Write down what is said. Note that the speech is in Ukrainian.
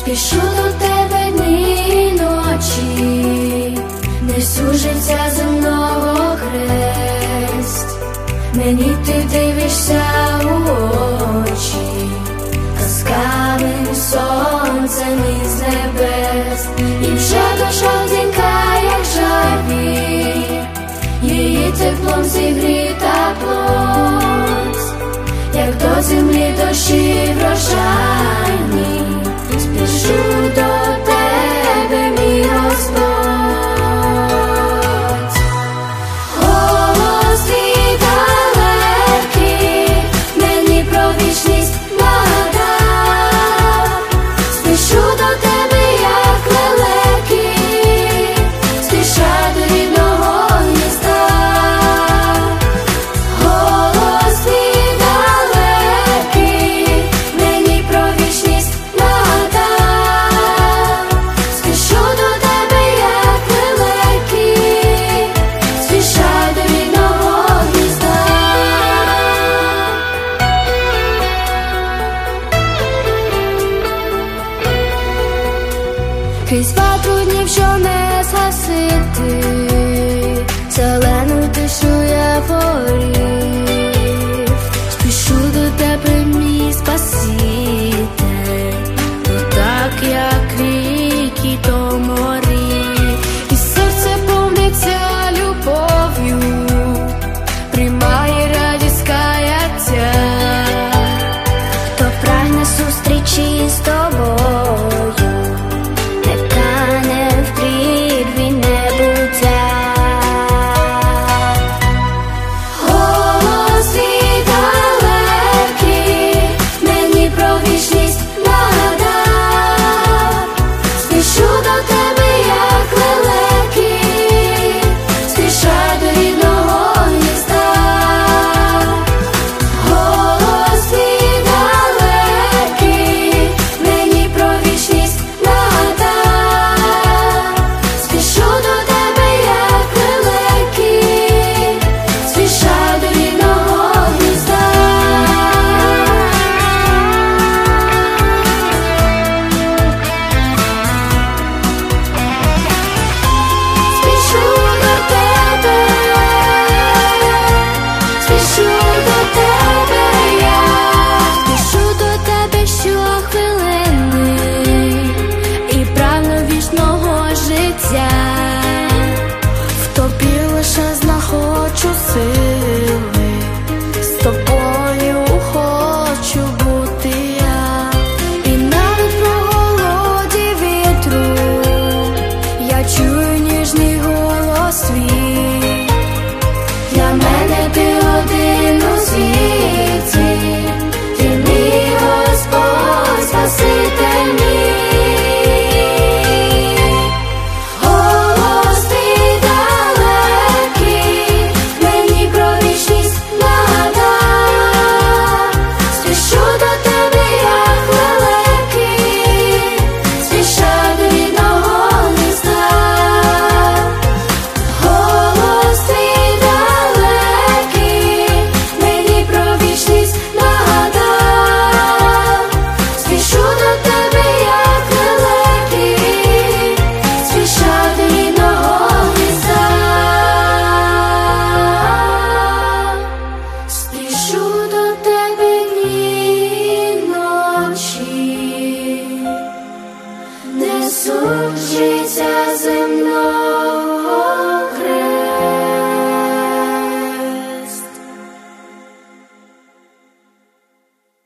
Спішу до тебе дні й ночі, несу життя земного хрест. Мені ти дивишся у очі, казкавим сонцем із небес. І вже дошов дзвінка, як жарі, її теплом зігріта плоть, як до землі дощі врожайні. Спішу до тебе, мій Господь. Голос твій далекий мені про вічність нагадав. Спішу до тебе, як лелеки, спіша до рідного гнізда. Голос твій далекий мені про вічність нагадав. Спішу до тебе, як лелеки, спіша до рідного гнізда. Крізь ватру днів, що не згасити, зелену тишу я порів. Спішу до тебе, мій Спаситель, то так, як ріки, то морі. І серце повниться любов'ю, приймає радість каяття, то прагне зустріти